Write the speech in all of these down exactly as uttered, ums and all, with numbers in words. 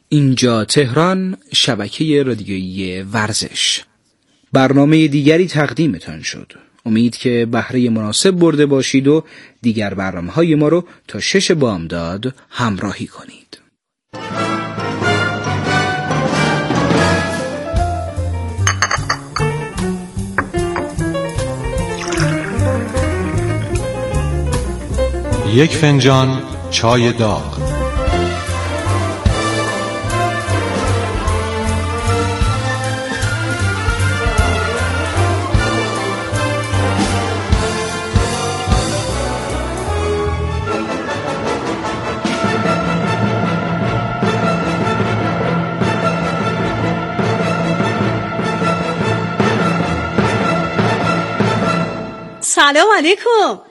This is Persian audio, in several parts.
اینجا تهران، شبکه رادیویی ورزش. برنامه دیگری تقدیمتان شد. امید که بهره مناسب برده باشید و دیگر برنامه‌های ما رو تا شش بامداد همراهی کنید. یک فنجان چای داغ. سلام علیکم.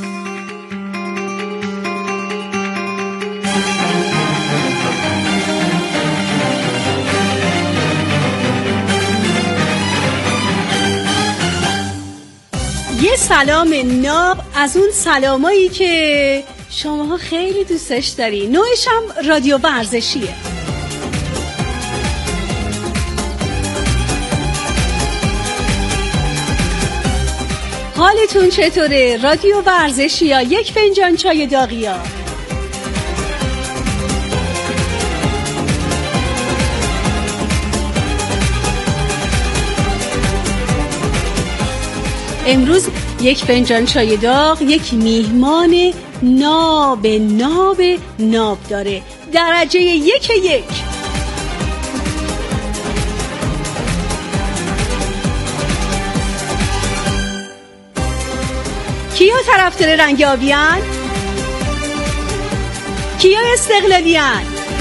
یه سلام ناب از اون سلامایی که شماها خیلی دوستش داری. نوعش هم رادیو ورزشیه. حالتون چطوره؟ رادیو ورزشی ها، یک فنجان چای داغی ها. امروز یک فنجان چای داغ یک میهمان ناب ناب ناب داره، درجه یک یک. کیا طرفدار رنگ آبیان؟ کیا استقلالیان؟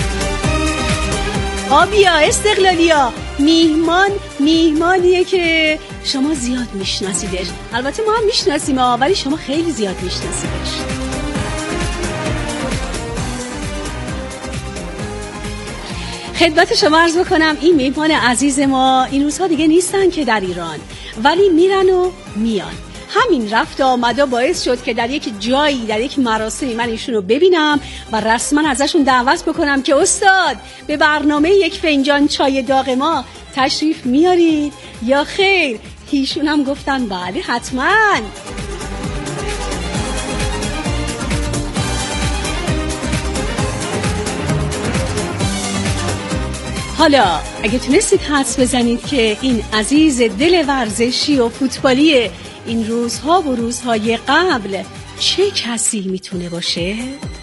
آبیا استقلالیا. میهمان میهمانیه که شما زیاد میشناسیدش. البته ما هم میشناسیم ولی شما خیلی زیاد میشناسیدش. خدمت شما عرض بکنم این میهمان عزیز ما این روزها دیگه نیستن که در ایران، ولی میرن و میان. همین رفت آمدا باعث شد که در یک جایی، در یک مراسمی من ایشون رو ببینم و رسما ازشون دعوت بکنم که استاد به برنامه یک فنجان چای داغ ما تشریف میارید یا خیر؟ ایشون هم گفتن بله حتما. حالا اگه تونستید حدس بزنید که این عزیز دل ورزشی و فوتبالی این روزها و روزهای قبل چه کسی میتونه باشه؟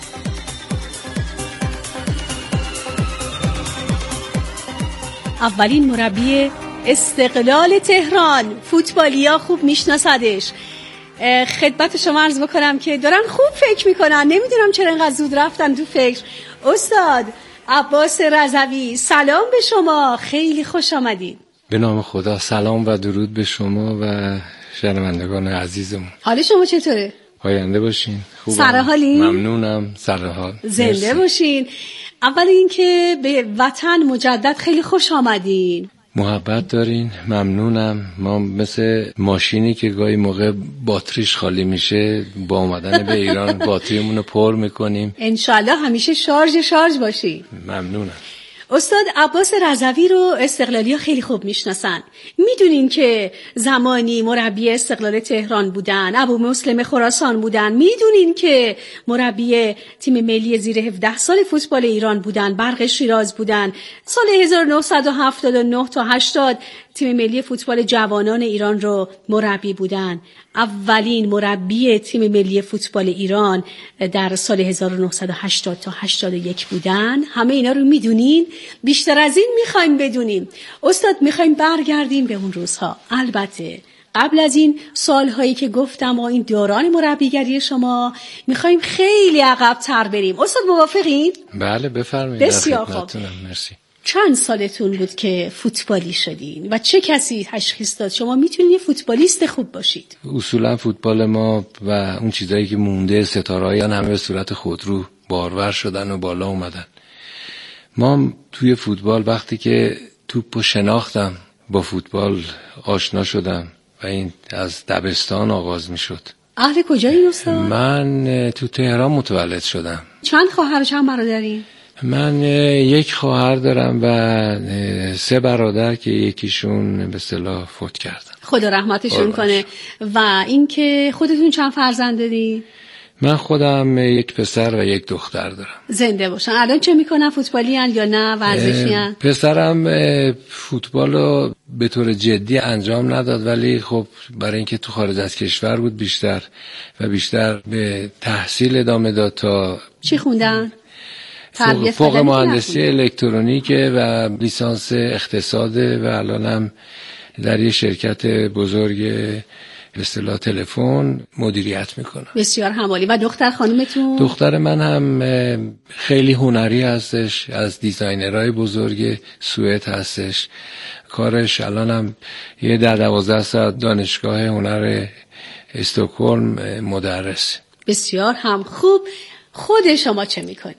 اولین مربی استقلال تهران، فوتبالیا خوب میشناسدش. خدمت شما عرض بکنم که دارن خوب فکر میکنن، نمیدونم چرا اینقدر زود رفتن تو فکر. استاد عباس رضوی، سلام به شما، خیلی خوش آمدید. به نام خدا، سلام و درود به شما و شنوندگان عزیزمون. حال شما چطوره؟ پاینده باشین. خوبم. سرحالی؟ ممنونم. سرحال. زنده مرسی. باشین. اول اینکه به وطن مجدد خیلی خوش آمدین. محبت دارین. ممنونم. ما مثل ماشینی که گاهی موقع باتریش خالی میشه با اومدن به ایران باتریمون رو پر میکنیم. انشالله همیشه شارژ شارژ باشی. ممنونم. استاد عباس رضوی رو استقلالی‌ها خیلی خوب میشناسن. میدونین که زمانی مربی استقلال تهران بودن، ابو مسلم خراسان بودن. میدونین که مربی تیم ملی زیر هفده سال فوتبال ایران بودن، برق شیراز بودن. سال هزار و نهصد و هفتاد و نه تا هشتاد تیم ملی فوتبال جوانان ایران رو مربی بودن. اولین مربی تیم ملی فوتبال ایران در سال هزار و نهصد و هشتاد تا هشتاد و یک بودن. همه اینا رو میدونین. بیشتر از این میخوایم بدونیم. استاد میخوایم برگردیم به اون روزها. البته قبل از این سالهایی که گفتم و این دوران مربیگری شما میخوایم خیلی عقب تر بریم. استاد موافقین؟ بله بفرمایید. بسیار خوب. مرسی. چند سالتون بود که فوتبالی شدین و چه کسی تشخیص داد شما میتونید یه فوتبالیست خوب باشید؟ اصولا فوتبال ما و اون چیزایی که مونده، ستاره‌هایان همه به صورت خودرو بارور شدن و بالا اومدن. ما توی فوتبال وقتی که توپو شناختم، با فوتبال آشنا شدم و این از دبستان آغاز میشد. اهل کجایی استاد؟ من تو تهران متولد شدم. چند خواهر و چند برادرین؟ من یک خواهر دارم و سه برادر که یکیشون به اصطلاح فوت کردن. خدا رحمتشون کنه. و اینکه خودتون چند فرزند داری؟ من خودم یک پسر و یک دختر دارم. زنده باشن. الان چه میکنن؟ فوتبالی ان یا نه ورزشی ان؟ پسرم فوتبال رو به طور جدی انجام نداد، ولی خب برای اینکه تو خارج از کشور بود بیشتر و بیشتر به تحصیل ادامه داد. تا چی خوندن؟ فوق, فوق مهندسی الکترونیکه و لیسانس اقتصاده و الان هم در یه شرکت بزرگ به اصطلاح تلفن مدیریت میکنه. بسیار همالی. و دختر خانومتون؟ دختر من هم خیلی هنری هستش، از دیزاینرهای بزرگ سوئد هستش. کارش الان هم یه در دوازده ساعت دانشگاه هنر استکهلم مدرس. بسیار هم خوب. خود شما چه میکنی؟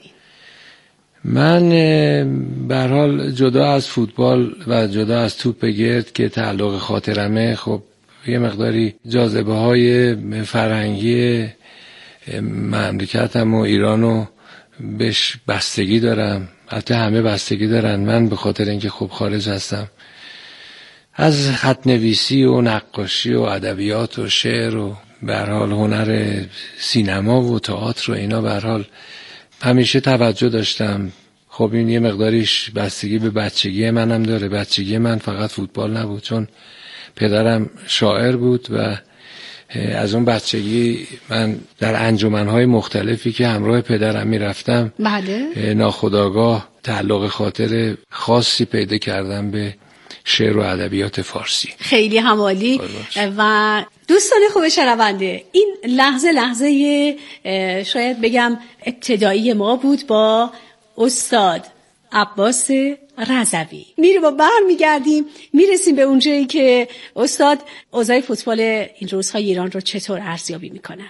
من به هر حال جدا از فوتبال و جدا از توپ گرد که تعلق خاطرمه، خب یه مقداری جاذبه های فرهنگی مملکتم و ایرانو بهش بستگی دارم. حتی همه بستگی دارن. من به خاطر اینکه خب خارج هستم، از خط نویسی و نقاشی و ادبیات و شعر و به هر حال هنر سینما و تئاتر و اینا به هر حال همیشه توجه داشتم. خب این یه مقداریش بستگی به بچگی منم داره. بچگی من فقط فوتبال نبود، چون پدرم شاعر بود و از اون بچگی من در انجمن‌های مختلفی که همراه پدرم میرفتم بله ناخودآگاه تعلق خاطر خاصی پیدا کردم به شعر و ادبیات فارسی. خیلی همالی. و دوستان خوب شنونده، این لحظه لحظه شاید بگم ابتدایی ما بود با استاد عباس رضوی. میره با بر میگردیم میرسیم به اونجایی که استاد اوضاع فوتبال این روزهای ایران رو چطور ارزیابی میکنن.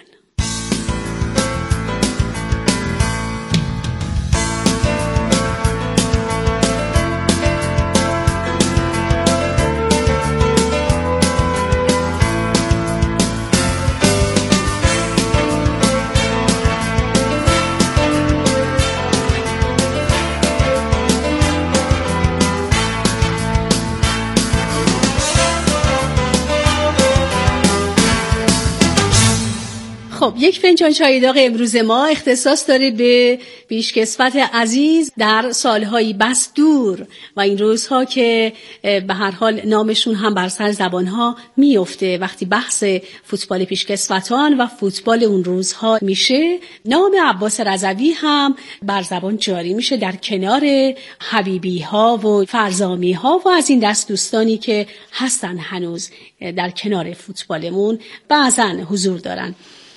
خب یک فنجان چای داغ امروز ما اختصاص داره به پیشکسوت عزیز در سالهای بس دور و این روزها که به هر حال نامشون هم بر سر زبانها میفته. وقتی بحث فوتبال پیشکسوتان و فوتبال اون روزها میشه، نام عباس رضوی هم بر زبان جاری میشه در کنار حبیبی ها و فرزامی ها و از این دست دوستانی که هستن هنوز در کنار فوتبالمون بعضن حضور دارن.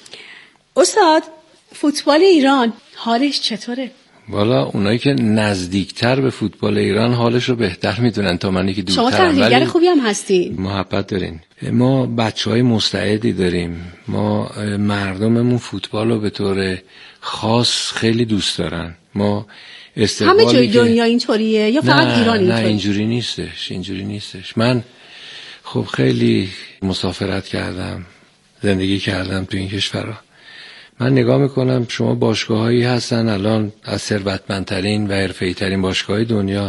استاد، فوتبال ایران حالش چطوره؟ والا اونایی که نزدیکتر به فوتبال ایران حالش رو بهتر میدونن تا منی که دورترم. شما تحلیلگر خوبی هم هستی. محبت دارین. ما بچهای مستعدی داریم. ما مردممون فوتبال رو به طور خاص خیلی دوست دارن. ما همه جای دنیا اینطوریه یا فقط نه، ایران اینطوریه؟ نه اینجوری نیستش. اینجوری نیستش. من خب خیلی مسافرت کردم، زندگی کردم تو این کشورها. من نگاه میکنم شما باشگاهایی هستن الان از ثروتمندترین و حرفه‌ای ترین باشگاه‌های دنیا،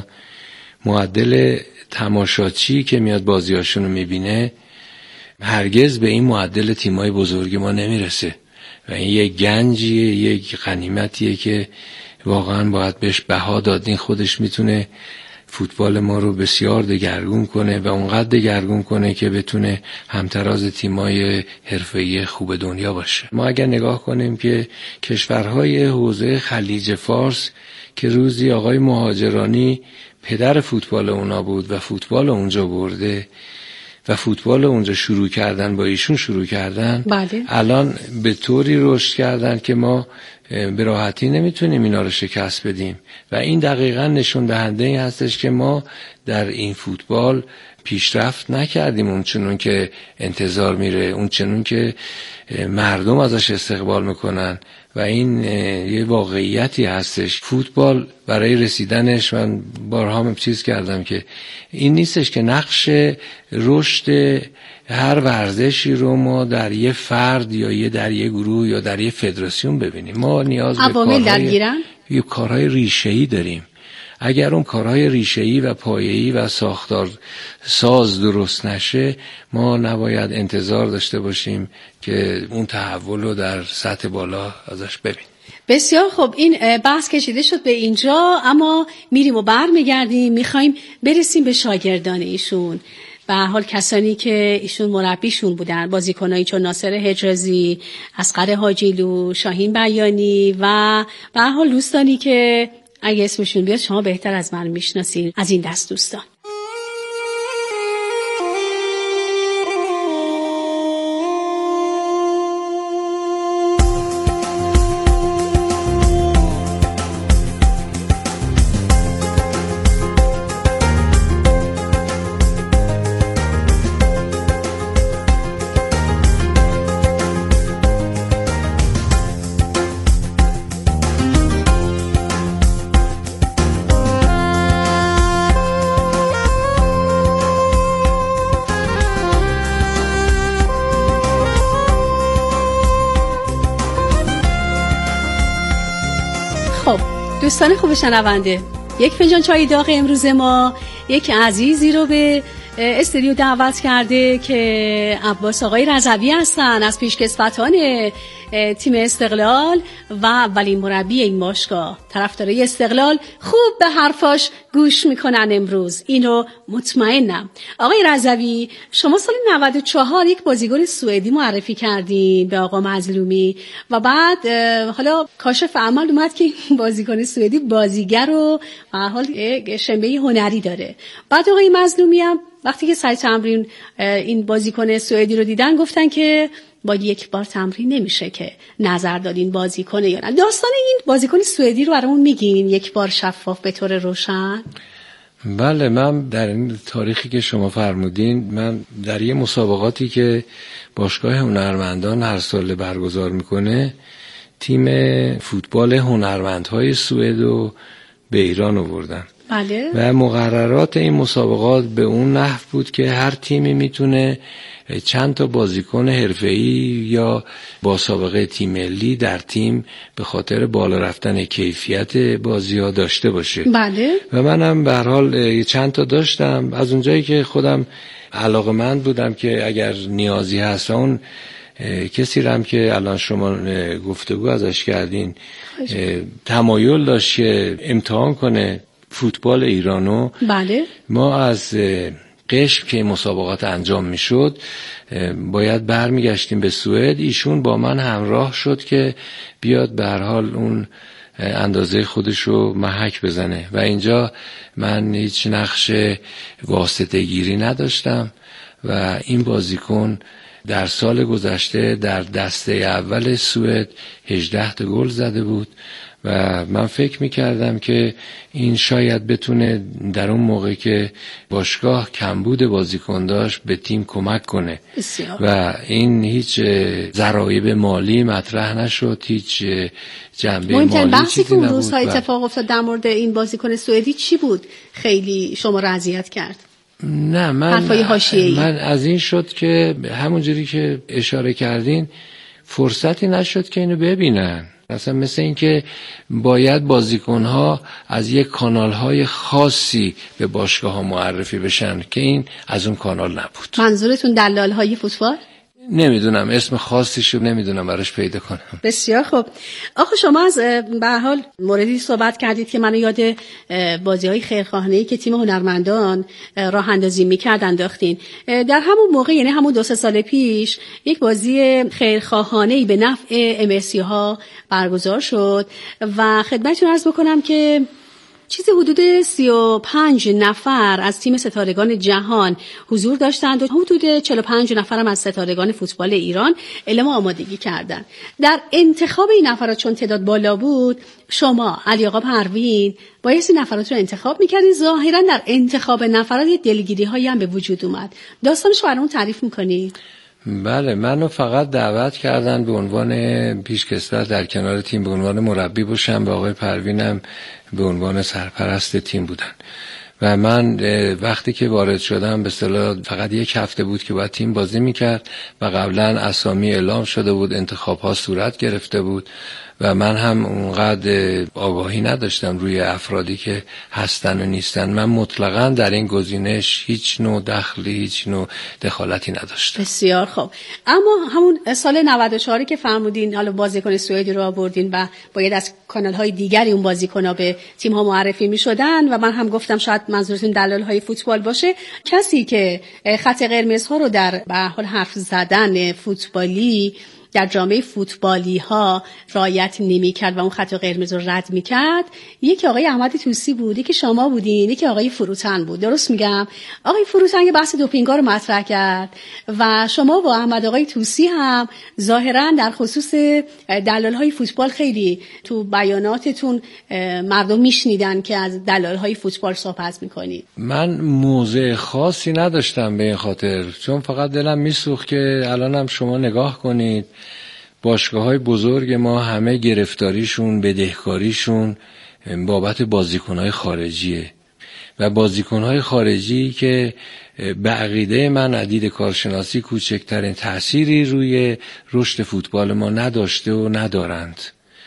معدل تماشاچی که میاد بازیاشون رو میبینه هرگز به این معدل تیمای بزرگ ما نمیرسه و این یک گنجیه، یک غنیمتیه که واقعا باید بهش بها داد. این خودش میتونه فوتبال ما رو بسیار دگرگون کنه و اونقدر دگرگون کنه که بتونه همتراز تیمای حرفه‌ای خوب دنیا باشه. ما اگر نگاه کنیم که کشورهای حوزه خلیج فارس که روزی آقای مهاجرانی پدر فوتبال اونا بود و فوتبال اونجا برده و فوتبال اونجا شروع کردن، با ایشون شروع کردن، بله. الان به طوری رشد کردن که ما به راحتی نمیتونیم اینا رو شکست بدیم و این دقیقاً نشون دهنده این هستش که ما در این فوتبال پیشرفت نکردیم اون چنون که انتظار میره، اون چنون که مردم ازش استقبال میکنن و این یه واقعیتی هستش. فوتبال برای رسیدنش من بارها هم چیز کردم که این نیستش که نقش رشد هر ورزشی رو ما در یه فرد یا یه در یه گروه یا در یه فدراسیون ببینیم. ما نیاز به عوامل درگیرن. یه کارهای ریشه‌ای داریم. اگر اون کارهای ریشه‌ای و پایه‌ای و ساختار ساز درست نشه، ما نباید انتظار داشته باشیم که اون تحول رو در سطح بالا ازش ببینیم. بسیار خب، این بحث کشیده شد به اینجا، اما میریم و برمیگردیم، میخوایم برسیم به شاگردان ایشون. به هر حال کسانی که ایشون مربیشون بودن، بازیکنایی چون ناصر حجازی، اصغر حاجیلو، شاهین بیانی و به هر حال دوستانی که اگه اسمشون بیاد شما بهتر از من میشناسین از این دست دوستان. دوستان خوب شنونده، یک فنجان چای داغ امروز ما یک عزیزی رو به استودیو دعوت کرده که عباس آقای رضوی هستن از پیشکسوتان تیم استقلال و اولین مربی این باشگاه. طرفدارای استقلال خوب به حرفاش گوش میکنن امروز، اینو مطمئنم. آقای رضوی، شما سال نود و چهار یک بازیکن سوئدی معرفی کردین به آقا مظلومی و بعد حالا کاشف عمل اومد که این بازیکن سوئدی بازیگر و به هر حال شنبه هنری داره. بعد آقای مظلومی هم وقتی که سر تمرین این بازیکن سوئدی رو دیدن گفتن که با یک بار تمرین نمیشه که نظر دادین بازیکن یا نه. داستان این بازیکن سوئدی رو برامون میگین یک بار شفاف به طور روشن؟ بله، من در این تاریخی که شما فرمودین، من در یه مسابقاتی که باشگاه هنرمندان هر سال برگزار میکنه تیم فوتبال هنرمندهای سوئد رو به ایران آوردم. بله. و مقررات این مسابقات به اون نحو بود که هر تیمی میتونه چند تا بازیکن حرفه‌ای یا با سابقه تیم ملی در تیم به خاطر بالا رفتن کیفیت بازی‌ها داشته باشه. بله. و منم به هر حال چند تا داشتم. از اونجایی که خودم علاقه‌مند بودم که اگر نیازی هست، اون کسی رم که الان شما گفتگو ازش کردین تمایل داشت که امتحان کنه فوتبال ایرانو. بله. ما از قشم که مسابقات انجام میشد باید برمیگشتیم به سوئد. ایشون با من همراه شد که بیاد به هر حال اون اندازه خودشو محک بزنه و اینجا من هیچ نقش واسطه گیری نداشتم و این بازیکن در سال گذشته در دسته اول سوئد هجده تا گل زده بود و من فکر میکردم که این شاید بتونه در اون موقع که باشگاه کمبود بازیکن داشت به تیم کمک کنه. بسیار. و این هیچ ضرایب مالی مطرح نشد، هیچ جنبه مالی چیزی نبود. بحثی که اون روزها اتفاق افتاد در مورد این بازیکن سوئدی چی بود خیلی شما را اذیت کرد؟ نه، من من از این شد که همونجوری که اشاره کردین فرصتی نشد که اینو ببینن. مثلا مثل این که باید بازیکن‌ها از یک کانال‌های خاصی به باشگاه‌ها معرفی بشن که این از اون کانال نبود. منظورتون دلال‌های فوتبال؟ نمیدونم، اسم خاصیشو نمیدونم براش پیدا کنم. بسیار خوب. آخه شما از به هر حال موردی صحبت کردید که منو یاد بازی‌های خیرخواهانه‌ای که تیم هنرمندان راه اندازی می‌کردن انداختین. در همون موقع، یعنی همون دو سه سال پیش، یک بازی خیرخواهانه‌ای به نفع ام اس سی ها برگزار شد و خدمتتون عرض بکنم که چیزی حدود سی و پنج نفر از تیم ستارگان جهان حضور داشتند و حدود چهل و پنج نفر هم از ستارگان فوتبال ایران اعلام آمادگی کردند. در انتخاب این نفرات چون تعداد بالا بود، شما علی آقا پروین بایستی نفرات رو انتخاب می‌کردین. ظاهراً در انتخاب نفرات یه دلگیری‌هایی هم به وجود اومد. داستانش رو برامون تعریف می‌کنید؟ بله، منو فقط دعوت کردن به عنوان پیشکسوت در کنار تیم به عنوان مربی باشم، به آقای پروینم به عنوان سرپرست تیم بودن و من وقتی که وارد شدم به اصطلاح فقط یک هفته بود که باید تیم بازی میکرد و قبلا اسامی اعلام شده بود، انتخاب ها صورت گرفته بود و من هم اونقدر آگاهی نداشتم روی افرادی که هستن و نیستن. من مطلقاً در این گزینش هیچ نوع دخلی، هیچ نوع دخالتی نداشتم. بسیار خوب. اما همون سال نود و چهار که فرمودین حالا بازیکن سوئدی رو آوردین و باید از کانال‌های دیگری اون بازیکن‌ها به تیم‌ها معرفی می‌شدن و من هم گفتم شاید منظورتون دلال‌های فوتبال باشه، کسی که خط قرمزها رو در به حال حرف زدن فوتبالی در جامعه فوتبالی ها رعایت نمی کرد و اون خط قرمز رو رد می کرد، یکی آقای احمد طوسی بود، یکی شما بودین، یکی آقای فروتن بود. درست میگم؟ آقای فروتن یه بحث دوپینگ رو مطرح کرد و شما و احمد آقای طوسی هم ظاهرا در خصوص دلال های فوتبال خیلی تو بیاناتتون مردم میشنیدن که از دلال های فوتبال صحبت میکنید. من موضع خاصی نداشتم به این خاطر، چون فقط دلم میسوخت که الانم شما نگاه کنید باشگاه‌های بزرگ ما همه گرفتاریشون، بدهکاریشون بابت بازیکن‌های خارجیه و بازیکن‌های خارجی که به عقیده من عدید کارشناسی کوچکترین تأثیری روی رشد فوتبال ما نداشته و ندارند.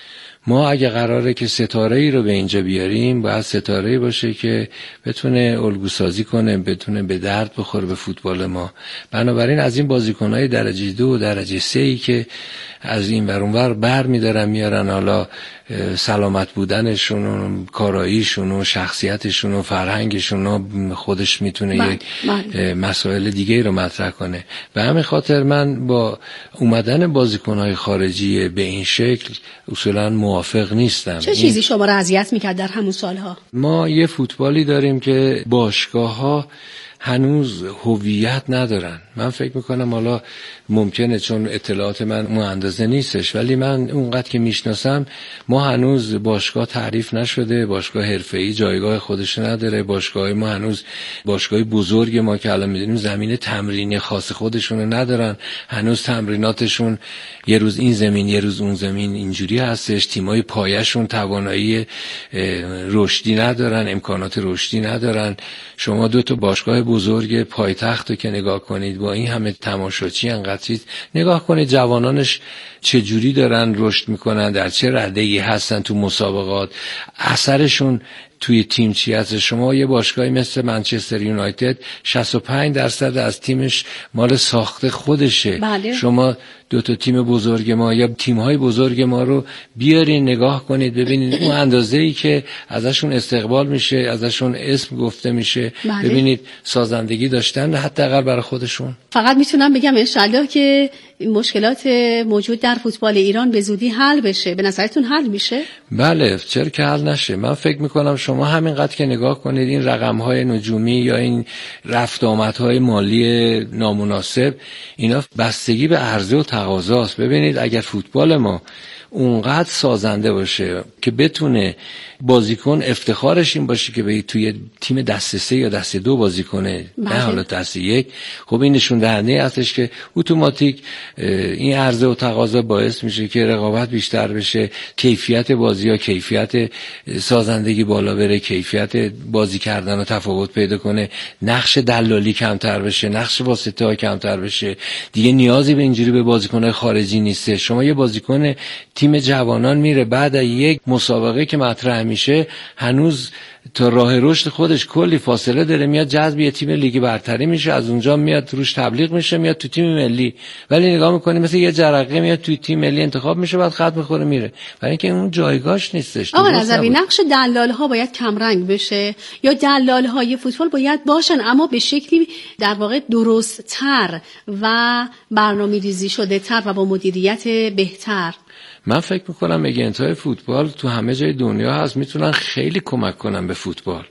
ما اگه قراره که ستاره‌ای رو به اینجا بیاریم باید ستاره‌ای باشه که بتونه الگوسازی کنه، بتونه به درد بخوره به فوتبال ما. بنابراین از این بازیکن‌های درجه دو و درجه سه ای که از این ور اون ور بر می‌دارن میارن، حالا سلامت بودنشون و کاراییشون و شخصیتشون و فرهنگشون و خودش میتونه من. یک من. مسائل دیگه رو مطرح کنه. به همین خاطر من با اومدن بازیکن‌های خارجی به این شکل اصولاً موافق نیستم. چه چیزی شما را اذیت میکرد در همون سالها؟ ما یه فوتبالی داریم که باشگاه‌ها هنوز هویت ندارن. من فکر میکنم حالا ممکنه چون اطلاعات من اون اندازه نیستش، ولی من اونقدر که میشناسم ما هنوز باشگاه تعریف نشده، باشگاه حرفه‌ای جایگاه خودش نداره، باشگاه ما هنوز باشگاه بزرگ ما که الان میدونیم زمین تمرینی خاص خودشونو ندارن، هنوز تمریناتشون یه روز این زمین یه روز اون زمین اینجوری هستش، تیمای پایه‌شون توانایی رشدی ندارن، امکانات رشدی ندارن. شما دو تا باشگاه بزرگ پایتخت رو که نگاه کنید با این همه تماشاچی انقدر چیز، نگاه کنید جوانانش چه جوری دارن رشد میکنن، در چه رده‌ای هستن تو مسابقات، اثرشون توی تیم چی هست. شما یه باشگاهی مثل منچستر یونایتد شصت و پنج درصد از تیمش مال ساخت خودشه. بله. شما دو تا تیم بزرگ ما یا تیم‌های بزرگ ما رو بیارین نگاه کنید ببینید اون اندازه‌ای که ازشون استقبال میشه، ازشون اسم گفته میشه، بله. ببینید سازندگی داشتن حداقل برای خودشون. فقط میتونم بگم انشالله که مشکلات موجود در فوتبال ایران به زودی حل بشه. به نظرتون حل میشه؟ بله، چرا که حل نشه. من فکر میکنم شما همینقدر که نگاه کنید این رقم‌های نجومی یا این رفت آمدهای مالی نامناسب، اینا بستگی به عرضه و تقاضاست. ببینید اگر فوتبال ما اونقدر سازنده باشه که بتونه بازیکن افتخارش این باشه که به توی تیم دسته سه یا دسته دو بازی کنه، نه حالا دسته یک، خب این نشون دهنده هستش که اتوماتیک این عرضه و تقاضا باعث میشه که رقابت بیشتر بشه، کیفیت بازی یا کیفیت سازندگی بالا بره، کیفیت بازی کردن و تفاوت پیدا کنه، نقش دلالی کمتر بشه، نقش واسطه ها کمتر بشه، دیگه نیازی به اینجوری به بازیکن‌های خارجی نیسته. شما یه بازیکن تیم جوانان میره بعد از یک مسابقه که مطرح میشه هنوز تا راه رشد خودش کلی فاصله داره، میاد جذب یه تیم لیگ برتری میشه، از اونجا میاد روش تبلیغ میشه، میاد تو تیم ملی، ولی نگاه میکنیم مثل یه جرقه میاد توی تیم ملی انتخاب میشه بعد خط میخوره میره، برای اینکه اون جایگاهش نیستش. آقا رضوی، نقش دلال ها باید کمرنگ بشه یا دلال های فوتبال باید باشن اما به شکلی در واقع درست تر و برنامه‌ریزی شده تر و با مدیریت بهتر؟ من فکر میکنم ایجنت‌های فوتبال تو همه جای دنیا هست، میتونن خیلی کمک کنن به فوتبال،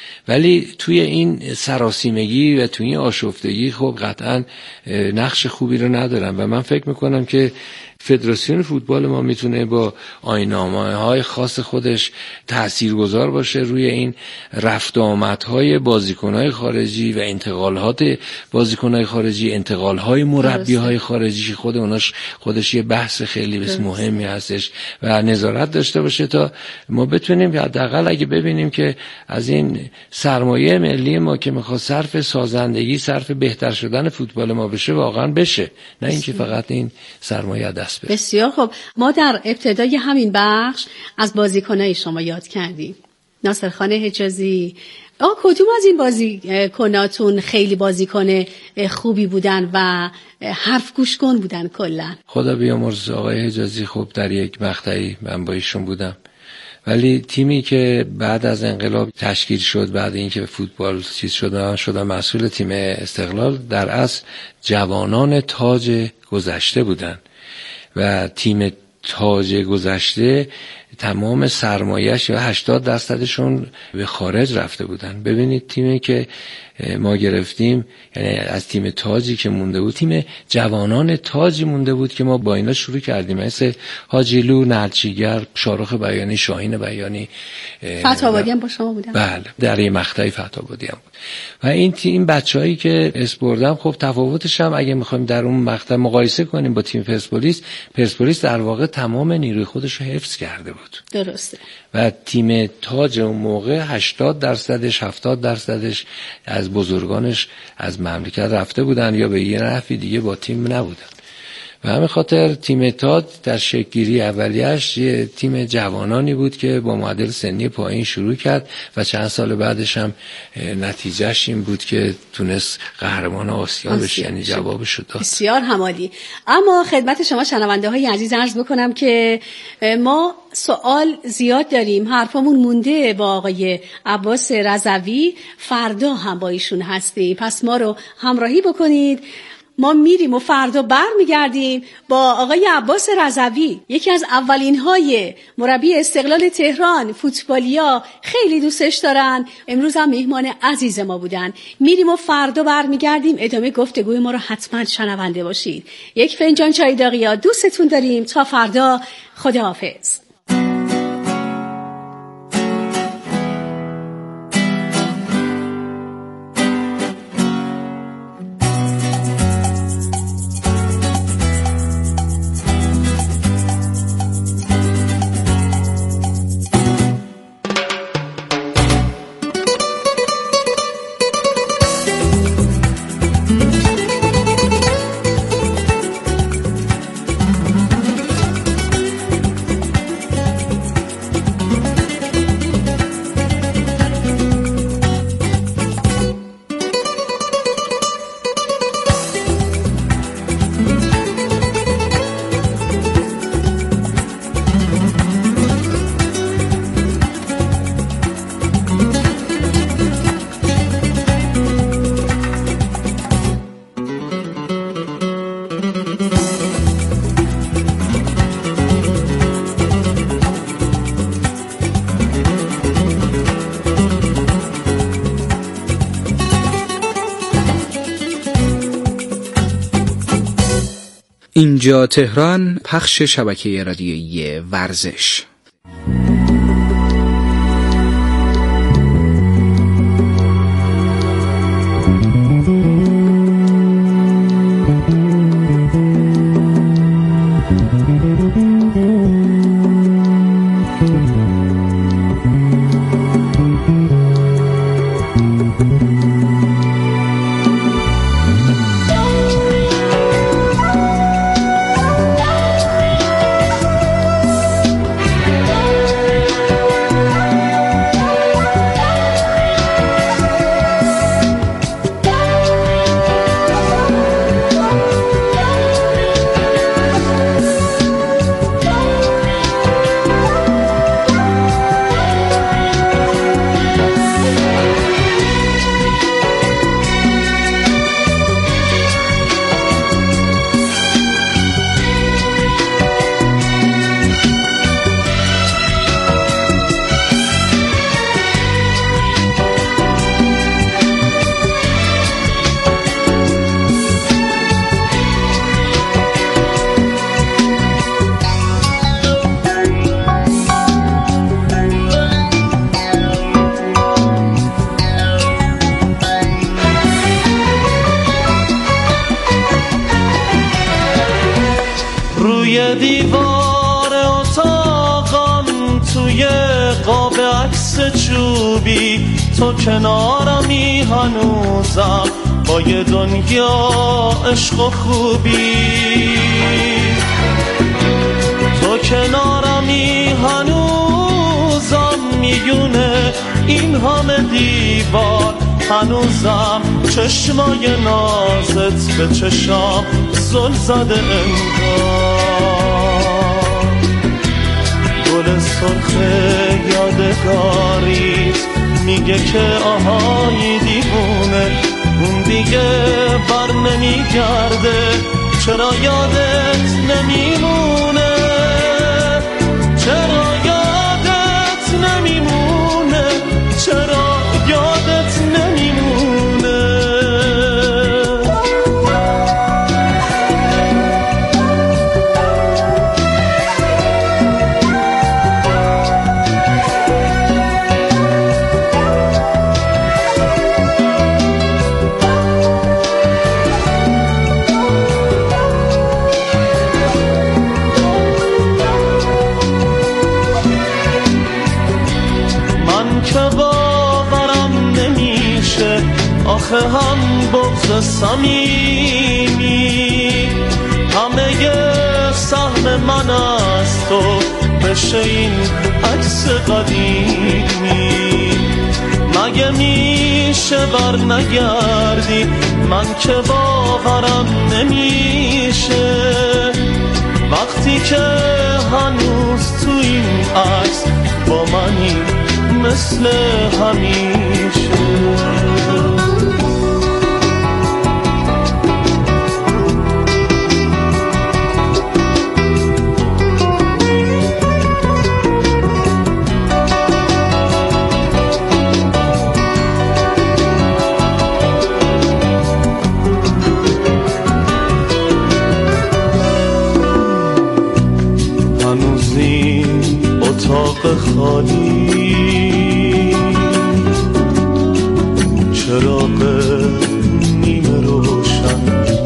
ولی توی این سراسیمگی و توی این آشفتگی خب قطعا نقش خوبی رو ندارن و من فکر میکنم که فدراسیون فوتبال ما میتونه با آیین‌نامه‌های خاص خودش تاثیرگذار باشه روی این رفت آمدهای بازیکن‌های خارجی و انتقالات بازیکن‌های خارجی، انتقال‌های مربی‌های خارجی که خود اوناش خودش یه بحث خیلی بس مهمی هستش و نظارت داشته باشه تا ما بتونیم حداقل اگه ببینیم که از این سرمایه ملی ما که میخواد صرف سازندگی، صرف بهتر شدن فوتبال ما بشه، واقعا بشه، نه اینکه فقط این سرمایه دست بره. بسیار خب. ما در ابتدای همین بخش از بازیکنای شما یاد کردیم. ناصرخان حجازی، آه کدوم از این بازیکناتون خیلی بازیکن خوبی بودن و حرف گوش کن بودن کلا؟ خدا بیامرز آقای حجازی، خب در یک مقطعی من با ایشون بودم، ولی تیمی که بعد از انقلاب تشکیل شد، بعد اینکه فوتبال چیز شد، شدم مسئول تیم استقلال، در اصل جوانان تاج گذشته بودن و تیم تاج گذشته تمام سرمایه‌اش یا هشتاد درصدشون به خارج رفته بودن. ببینید تیمی که ما گرفتیم، یعنی از تیم تاجی که مونده بود، تیم جوانان تاجی مونده بود که ما با اینا شروع کردیم، مثل حاجیلو، نرچیگر، شارخ بیانی، شاهین بیانی. فتح‌آبادی هم با شما بودن؟ بله، در این مقطعی فتح‌آبادی هم بود. و این تیم بچه‌هایی که اسپوردم، خب تفاوتش هم اگه می‌خوایم در اون مقطع مقایسه کنیم با تیم پرسپولیس، پرسپولیس در واقع تمام نیروی خودش رو حفظ کرده بود. درسته. و تیم تاج اون موقع هشتاد درصدش، هفتاد درصدش از بزرگانش از مملکت رفته بودن یا به یه نحوی دیگه با تیم نبودن. و همین خاطر تیم تاج در شکل‌گیری اولیه‌اش یه تیم جوانانی بود که با معدل سنی پایین شروع کرد و چند سال بعدش هم نتیجهش این بود که تونست قهرمان آسیا بشه، یعنی جوابش رو داد. بسیار همالی. اما خدمت شما شنونده های عزیز عرض بکنم که ما سوال زیاد داریم، حرفمون مونده با آقای عباس رضوی، فردا هم با ایشون هستی، پس ما رو همراهی بکنید. ما میریم و فردا بر میگردیم با آقای عباس رضوی، یکی از اولین های مربی استقلال تهران. فوتبالیا خیلی دوستش دارن، امروز هم مهمان عزیز ما بودن. میریم و فردا بر میگردیم، ادامه گفتگوی ما رو حتما شنونده باشید. یک فنجان چای داغیا، دوستتون داریم. تا فردا، خداحافظ. اینجا تهران، پخش شبکه رادیویی ورزش. روی دیوار اتاقم توی قاب عکس چوبی تو کنارمی هنوزم با یه دنیا عشق و خوبی تو کنارمی هنوزم میونه این همه دیوار هنوزم چشمای نازت به چشام زل زده انگار گل سرخ یادگاریت میگه که آهای دیوونه اون دیگه بر نمیگرده چرا یادت نمیمونه چرا یادت نمیمونه چرا یادت نمیمونه آخه هم بغض صمیمی همه سهم من از تو بشه این عکس قدیمی مگه میشه بر نگردی من که باورم نمیشه وقتی که هنوز تو این عکس با منی مثل همیشه هنوز این اتاق خالی چراغ نیمه روشن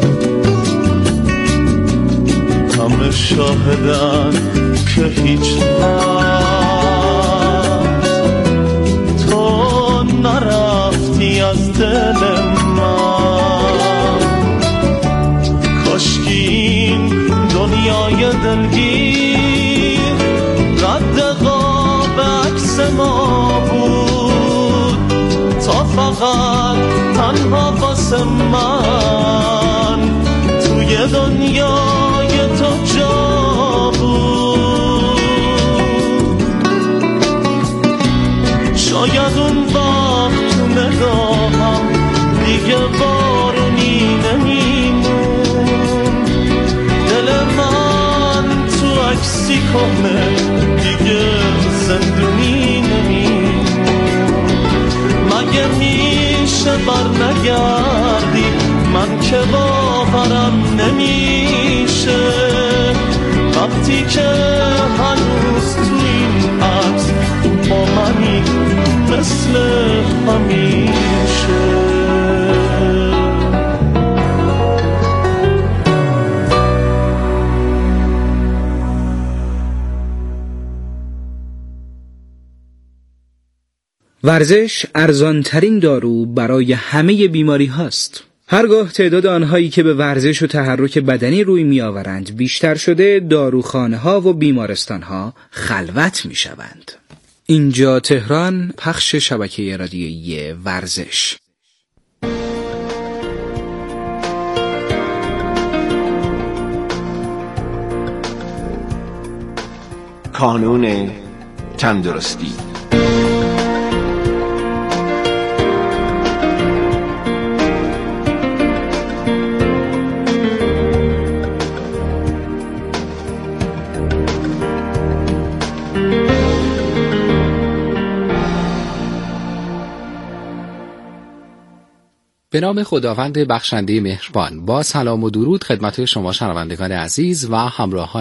همه شاهدن که هیچ وقت تو نرفتی از دل من کاشکی این دنیای دلگیر رد قاب عکس ما بود تا فقط تنها واسه من توی دنیای تو جا بود شاید اون وقت تو نگاهم دیگه بارونی نمیمون دل من تو عکسی کنه دیگه زندونی نمیمون مگه میشه بر نگردی من که باورم نمیشه وقتی که هنوز تو این عکس با منی مثل همیشه ورزش ارزانترین دارو برای همه بیماری هاست. هرگاه تعداد آنهایی که به ورزش و تحرک بدنی روی می آورند بیشتر شده، داروخانه ها و بیمارستان ها خلوت می شوند. اینجا تهران، پخش شبکه رادیویی ورزش. کانون تندرستی. به نام خداوند بخشنده مهربان، با سلام و درود خدمت شما شنوندگان عزیز و همراهان